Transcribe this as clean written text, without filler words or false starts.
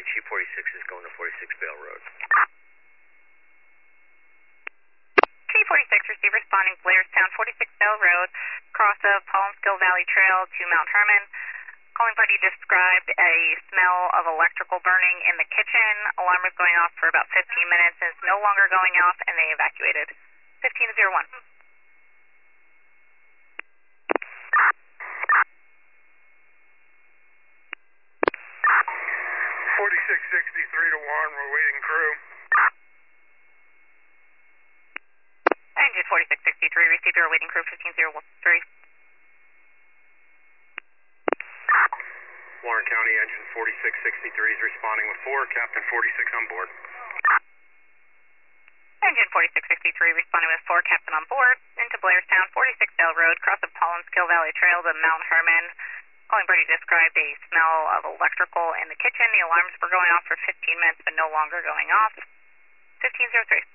Chief 46 is going to 46 Vale Road. Chief 46, receive responding Blairstown, 46 Vale Road, cross of Pollenskill Valley Trail to Mount Herman. Calling party described a smell of electrical burning in the kitchen. Alarm was going off for about 15 minutes and is no longer going off, and they evacuated. 1501. 4663 to 1, we're waiting crew. Engine 4663, receive your waiting crew 1503. Warren County engine 4663 is responding with 4, Captain 46 on board. Engine 4663 responding with 4, Captain on board, into Blairstown, 46 Vale Road, cross of Pollenskill Valley Trail to Mount Herman. Calling party described a smell of electrical in the kitchen. The alarms were going off for 15 minutes but no longer going off. 1503.